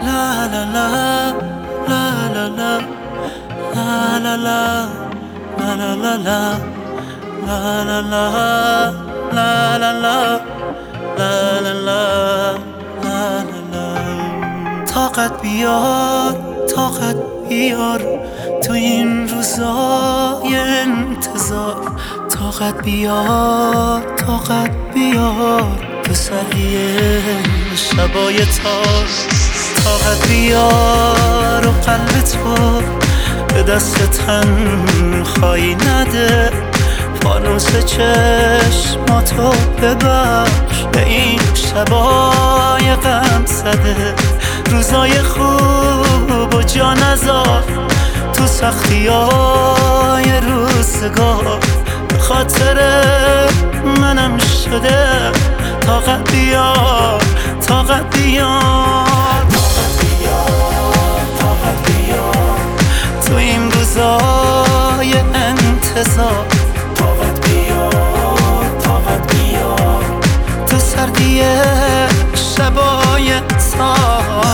La la la, la la la, la la la, la la la la, la la la, la la la, la la la, la la la. طاقت بیار، طاقت بیار تو این روزای انتظار. طاقت بیار، طاقت بیار تو سریع شبای تار. طاقت بیار و قلب تو به دست تنهایی نده. فانوس چشماتو ببخش به این شبای غم زده. روزای خوب و جا نذار تو سختیای روزگار. به خاطر منم شده طاقت بیار، طاقت بیار، طاقت بیار، طاقت بیار تو این روزای انتظار. طاقت بیار، طاقت بیار تو سردی شبای تار.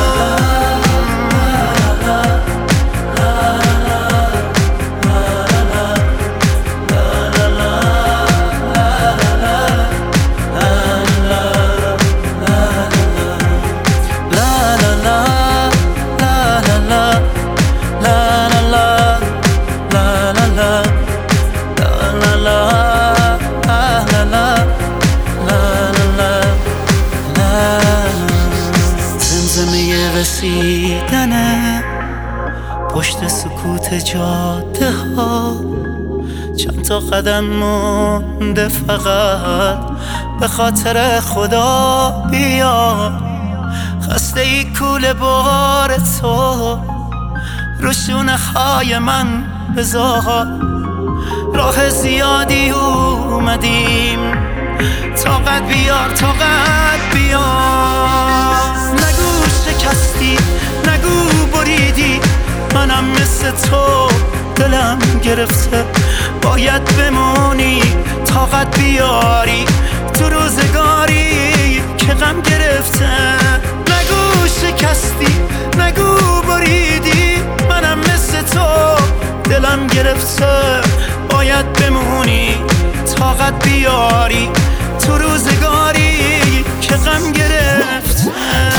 زمزمه رسیدنه پشت سکوت جاده ها. چند تا قدم مونده فقط به خاطر خدا بیا. خسته ای کوله بار تو رو شونه های من بذار. راه زیادی اومدیم طاقت بیار، طاقت بیار. نگو شکستی، نگو بریدی، منم مثل تو دلم گرفته. باید بمونی طاقت بیاری تو روزگاری که غم گرفته. نگو شکستی، نگو بریدی، منم مثل تو دلم گرفته. باید بمونی طاقت بیاری تو روزگاری که غم گرفته.